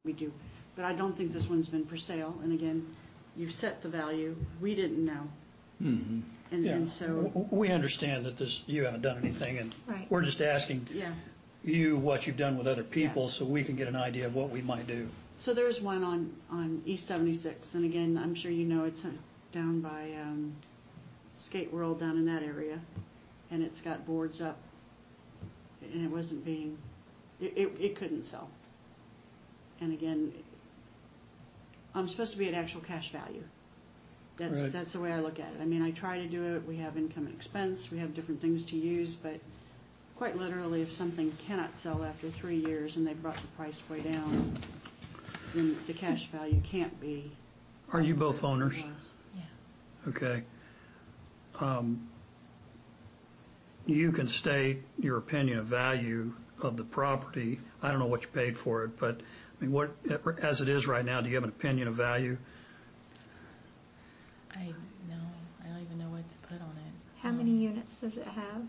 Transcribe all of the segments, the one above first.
we do. But I don't think this one's been for sale. And again, you've set the value. We didn't know. Mm-hmm. And so we understand that you haven't done anything, and we're just asking you what you've done with other people so we can get an idea of what we might do. So there's one on East 76, and again, I'm sure you know it's down by Skate World down in that area, and it's got boards up, and it wasn't being, it couldn't sell. And again, I'm supposed to be at actual cash value. That's the way I look at it. I mean, I try to do it. We have income and expense. We have different things to use, but quite literally, if something cannot sell after 3 years and they brought the price way down, then the cash value can't be. Are you both owners? Yeah. Okay. You can state your opinion of value of the property. I don't know what you paid for it, but I mean, as it is right now, do you have an opinion of value? I don't even know what to put on it. How many units does it have?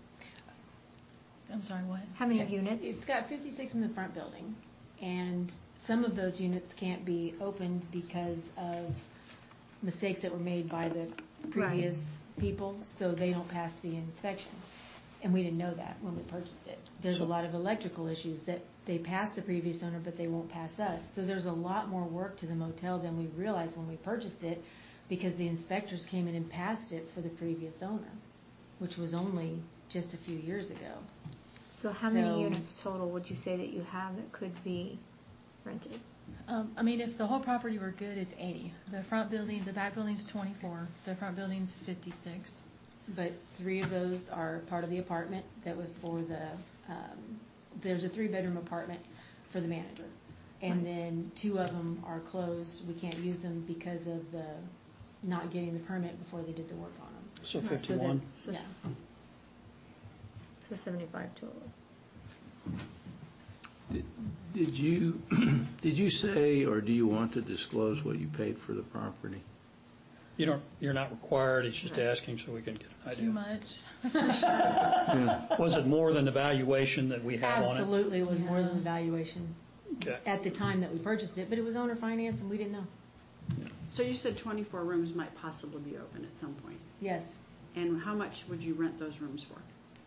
I'm sorry, what? How many units? It's got 56 in the front building, and some of those units can't be opened because of mistakes that were made by the previous people, so they don't pass the inspection. And we didn't know that when we purchased it. There's a lot of electrical issues that they passed the previous owner, but they won't pass us. So there's a lot more work to the motel than we realized when we purchased it, because the inspectors came in and passed it for the previous owner, which was only just a few years ago. So how many units total would you say that you have that could be rented? I mean, if the whole property were good, it's 80. The back building's 24. The front building's 56. But 3 of those are part of the apartment that was for there's a 3-bedroom apartment for the manager. And then 2 of them are closed. We can't use them because of the not getting the permit before they did the work on them. So 51? So 75 total. Did you say, or do you want to disclose what you paid for the property? You're not required. It's just asking so we can get an idea. Too much. Was it more than the valuation that we have on it? Absolutely, it was more than the valuation at the time that we purchased it, but it was owner finance and we didn't know. So you said 24 rooms might possibly be open at some point. Yes. And how much would you rent those rooms for?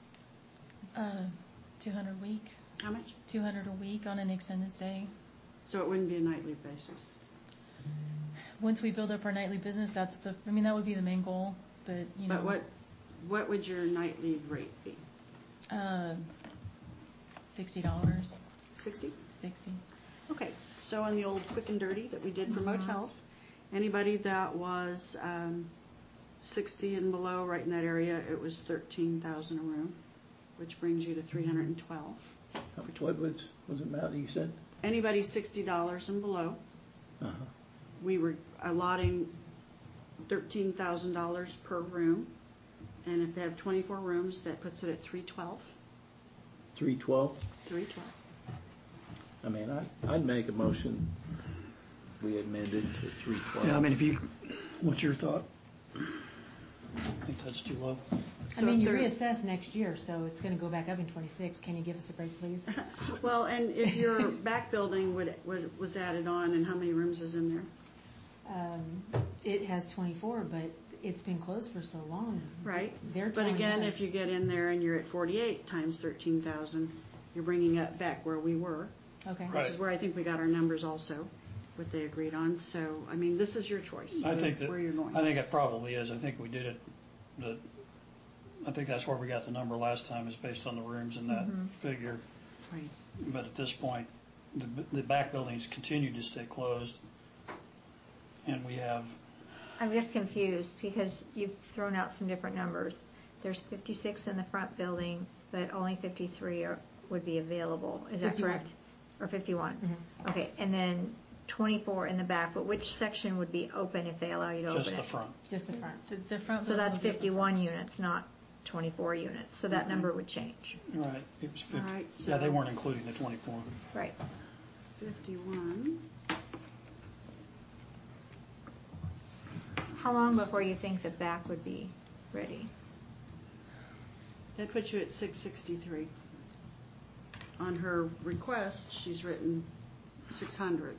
$200 a week. How much? $200 a week on an extended stay. So it wouldn't be a nightly basis. Once we build up our nightly business, that would be the main goal. But what would your nightly rate be? $60. 60? 60. Okay. So on the old quick and dirty that we did for motels, anybody that was 60 and below, right in that area, it was $13,000 a room, which brings you to $312. What was it, Matt, you said? Anybody $60 and below, we were allotting $13,000 per room, and if they have 24 rooms, that puts it at $312. $312? $312. I mean, I'd make a motion. We amended to $312. Yeah, I mean, what's your thought? I think that's too low. I mean, you reassess next year, so it's going to go back up in 26. Can you give us a break, please? Well, and if your back building was added on, and how many rooms is in there? It has 24, but it's been closed for so long. Right. But again, if you get in there and you're at 48 times 13,000, you're bringing it back where we were. Okay. Which is where I think we got our numbers also, what they agreed on. So, I mean, this is your choice. I think where you're going. I think it probably is. I think we did it. I think that's where we got the number last time, is based on the rooms in that figure. Right. But at this point, the back buildings continue to stay closed, and we have. I'm just confused because you've thrown out some different numbers. There's 56 in the front building, but only 53 would be available. Is that 51. Correct? Or 51? Mm-hmm. Okay, and then 24 in the back, but which section would be open if they allow you to open it? Just the front. Just the front. The front. So that's 51 units, not 24 units. So that number would change. Right. It was 50. All right, so yeah, they weren't including the 24. Right. 51. How long before you think the back would be ready? That puts you at 663. On her request, she's written 600.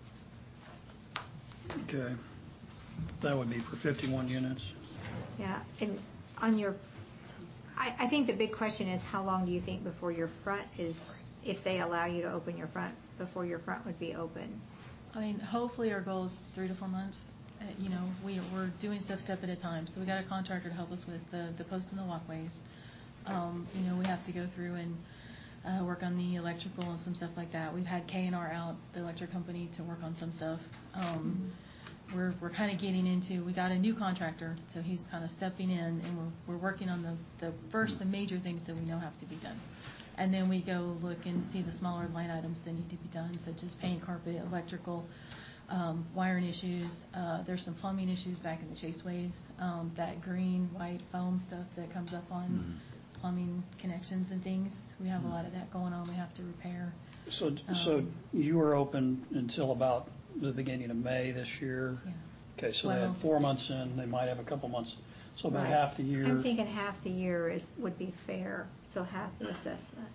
Okay. That would be for 51 units. Yeah, and on your, I think the big question is how long do you think before your front is, if they allow you to open your front, before your front would be open? I mean, hopefully our goal is 3 to 4 months. You know, we're doing stuff step at a time. So we got a contractor to help us with the posts and the walkways. You know, we have to go through and work on the electrical and some stuff like that. We've had K&R out, the electric company, to work on some stuff. We're kind of getting into, we got a new contractor, so he's kind of stepping in, and we're working on the major things that we know have to be done. And then we go look and see the smaller line items that need to be done, such as paint, carpet, electrical, wiring issues. There's some plumbing issues back in the chaseways, that green, white foam stuff that comes up on plumbing connections and things. We have a lot of that going on we have to repair. So you were open until about the beginning of May this year? Yeah. Okay, so they had 4 months in, they might have a couple months, so about Right. half the year. I'm thinking half the year would be fair, so half the assessment.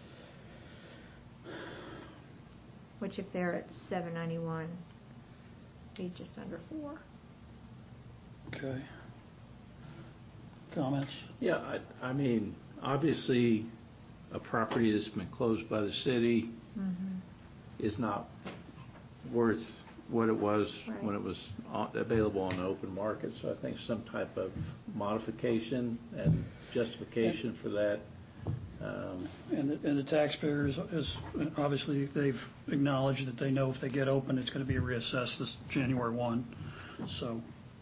Which if they're at 791, be just under 4. Okay. Comments? Yeah, I mean, obviously, a property that's been closed by the city is not worth what it was Right. when it was available on the open market. So I think some type of modification and justification for that. And the taxpayers, obviously, they've acknowledged that they know if they get open, it's going to be reassessed this January 1. So,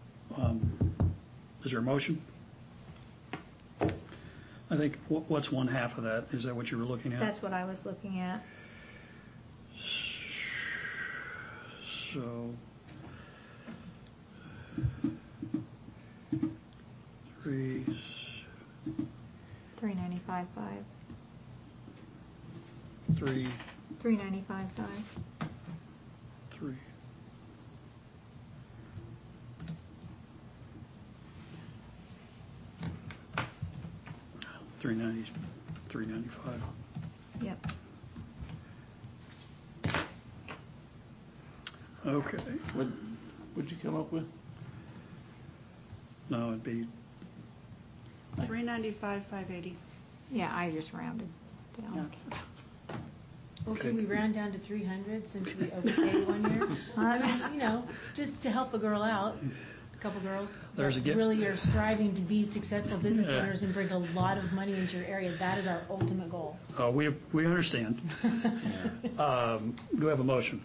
is there a motion? I think, what's one half of that? Is that what you were looking at? That's what I was looking at. So, 395.5. 3, 395.5. 3. $395. Yep. Okay. What'd you come up with? No, it'd be 395, 580. Yeah, I just rounded down. Well, Okay. can we round down to 300 since we overpaid 1 year? I mean, you know, just to help a girl out, a couple girls There's that a really are striving to be successful business Yeah. owners and bring a lot of money into your area. That is our ultimate goal. we understand. Do we have a motion?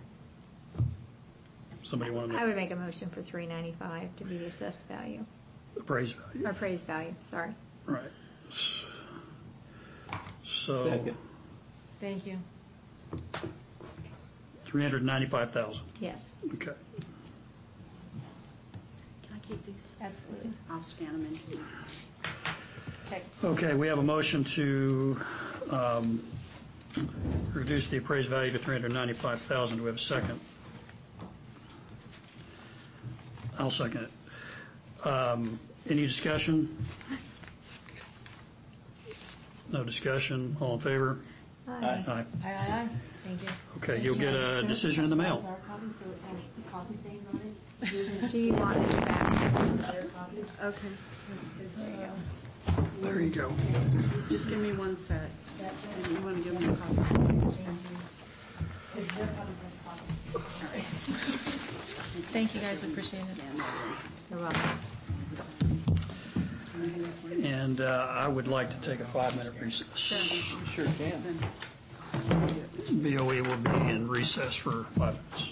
Somebody want to I would make a motion for 395 to be the assessed value, appraise value? or appraised value, sorry. Right. So, Second. Thank you. 395,000. Yes. Okay. Can I keep these? Absolutely. I'll scan them in. Okay. Okay, we have a motion to reduce the appraised value to 395,000. Do we have a second? I'll second it. Any discussion? No discussion. All in favor? Aye. Aye. Aye. Thank you. Okay, Thank you'll you. get a decision in the mail. That was our copy, so it has the coffee stains on it. Do you want this back? Other copies. Okay. There you go. There you go. Just give me one set. And you want to give me a copy? Thank you guys, appreciate it. You're welcome. And I would like to take a 5-minute recess. Sure can. BOE will be in recess for 5 minutes.